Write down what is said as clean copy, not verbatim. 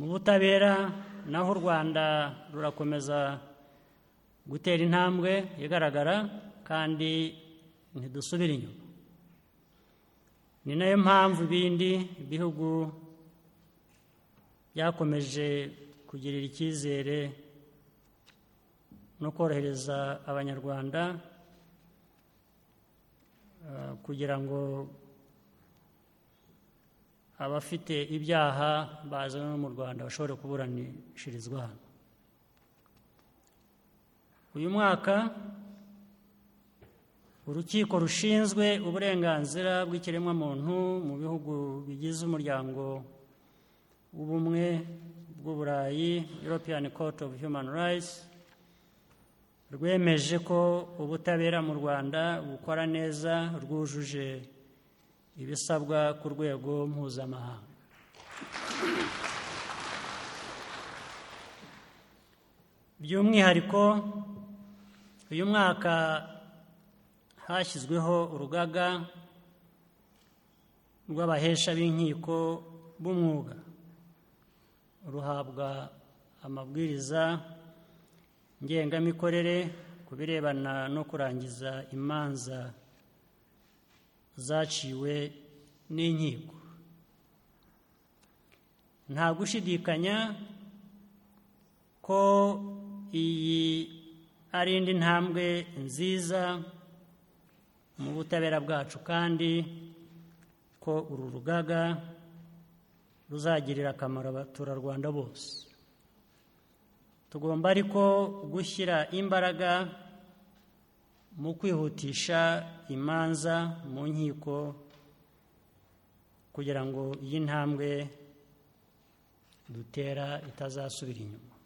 butabera naho u Rwanda rurakomeza gutera intambwe igaragara kandi ntidusubira inyuma. Ni nayo mpamvu ibindi bihugu byakomeje kugirira icyizere no korohereza abanyarwanda kugira ngo abafite ibyaha bazanywe mu Rwanda bashobore kuburanishirizwa hano. Uyu mwaka urukiko rushinzwe uburenganzira bw'ikiremwamuntu mu bihugu bigize umuryango w'ubumwe bw'Uburayi, European Court of Human Rights, rwemeje ko ubutabera mu Rwanda bukora neza, rwujuje ibisabwa ku rwego mpuzamahanga. By'umwihariko uyu mwaka hashyizweho urugaga rw'abahesha b'inkiko b'umwuga, ruhabwa amabwiriza ngengamikorere ku birebana no kurangiza imanza zaciwe n'inkiko. Nta gushidikanya ko iyi ari indi ntambwe nziza mu butabera bwacu kandi ko uru rugaga ruzagirira akamaro abaturarwanda bose. Tugomba ariko gushyira imbaraga mu kwihutisha imanza mu nkiko kugira ngo iyi ntambwe dutera itazasubira inyuma.